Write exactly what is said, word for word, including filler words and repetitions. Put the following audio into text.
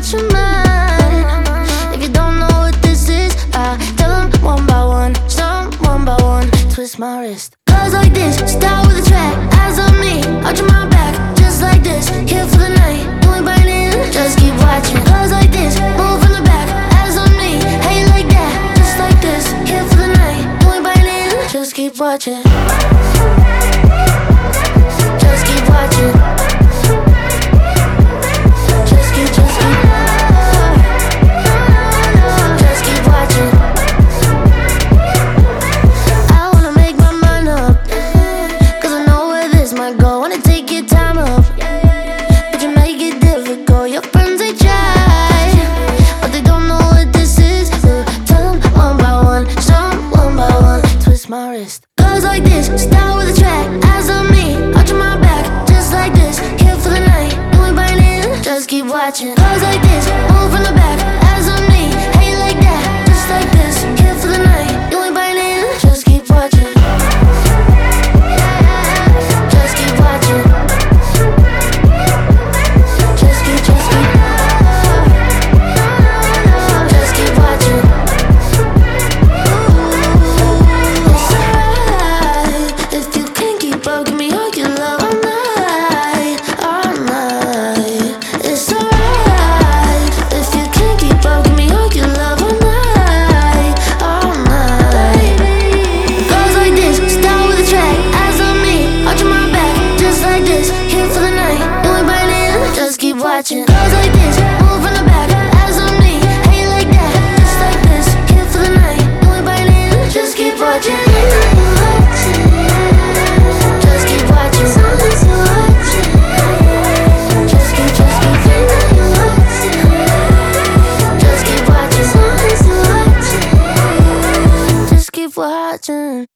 out your mind. If you don't know what this is, I tell them one by one, some one by one. Twist my wrist. Cause like this, start with a track. Eyes on me, arching my back. Just like this, here for the night. You ain't biting, just keep watching. Cause like this, move from the back. Eyes on me, how you like that? Just like this, here for the night. You ain't biting, just keep watching. Just keep watching. Just keep, just keep. Just keep watching. I wanna make my mind up, cause I know where this might go. Wanna take your time up, but you make it difficult. Your friends, they try, but they don't know what this is. So tell them one by one, some one by one. Twist my wrist. Cause like this, start with a track. Eyes on me, arching my back. Just like this, here for the night. You ain't biting, just keep watching. Cause like this, move from the back. Eyes on me, how you like that? Just like this, here for the night. You ain't biting, just keep watching. Just keep watching. Just keep, just keep. Just keep watching. It's alright if you can't keep up. Give me all your love all night, all night. It's alright if you can't keep up. Give me all your love all night, all night. Goes like this, start with a track. Eyes on me, arching my back. Just like this, here for the night. You ain't biting, just keep watching. Goes like this, move from the back. Eyes on me, how you like that? Just like this, here for the night. You ain't biting, just keep watching. Just keep watching. Just keep, just keep. Just keep watching. Just keep watching.